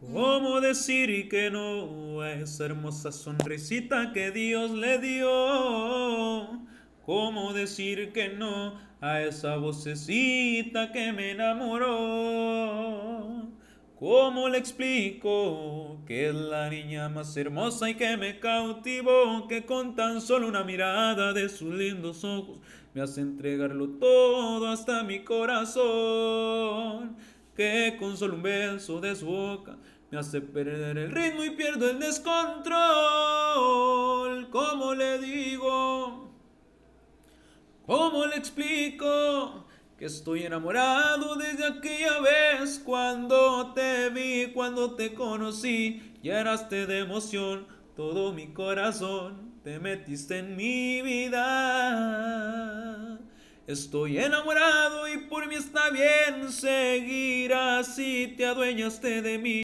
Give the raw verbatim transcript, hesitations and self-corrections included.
¿Cómo decir que no a esa hermosa sonrisita que Dios le dio? ¿Cómo decir que no a esa vocecita que me enamoró? ¿Cómo le explico que es la niña más hermosa y que me cautivó? Que con tan solo una mirada de sus lindos ojos me hace entregarlo todo hasta mi corazón. Que con solo un beso de su boca me hace perder el ritmo y pierdo el descontrol. ¿Cómo le digo? ¿Cómo le explico? Que estoy enamorado desde aquella vez cuando te vi, cuando te conocí, llenaste de emoción todo mi corazón, te metiste en mi vida. Estoy enamorado y por mí está bien seguir así, te adueñaste de mí.